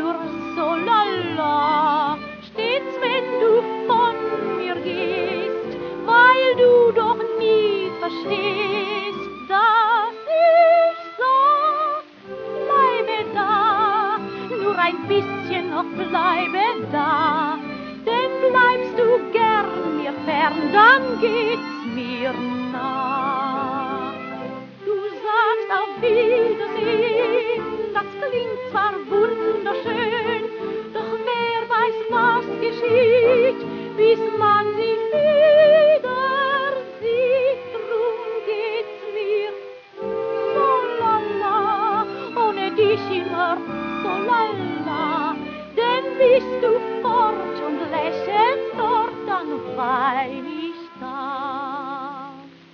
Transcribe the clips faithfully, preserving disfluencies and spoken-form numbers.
nur so lala, stets wenn du von mir gehst, weil du doch nie verstehst, dass ich sag, bleibe da, nur ein bisschen noch bleibe da, denn bleibst du gern mir fern, dann geht's mir nah. Du sagst auf Wiedersehen, das klingt zwar wunderschön, doch wer weiß, was geschieht, bis man sich wieder sieht. Drum geht's mir so lala, ohne dich immer so lala, denn bist du fort und lächelst dort, dann wein ich da.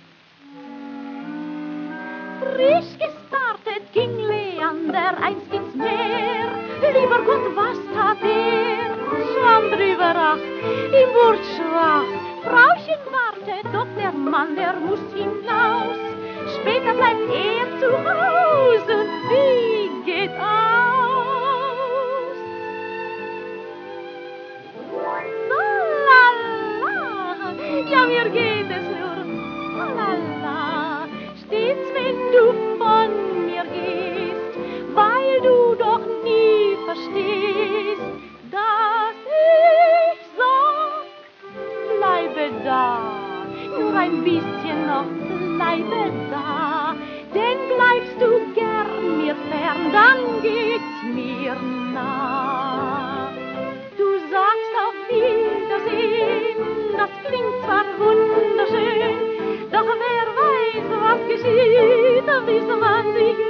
Frisch gestartet ging Leander einst ins Meer. Lieber Gott, was tat er? Schwamm drüber ach, im Wurz schwach. Frauchen wartet, doch der Mann, der muss hinaus. Später bleibt er zu Hause. Wie geht aus? La la, ja, mir geht es nur la la. Stets wenn du von mir gehst, weil du doch nie verstehst, dass ich sag, bleibe da, nur ein bisschen noch bleibe da, denn bleibst du gern mir fern, dann geht's mir nah. Du sagst auf Wiedersehen, das klingt zwar wunderschön, doch wer weiß, was geschieht, bis man sich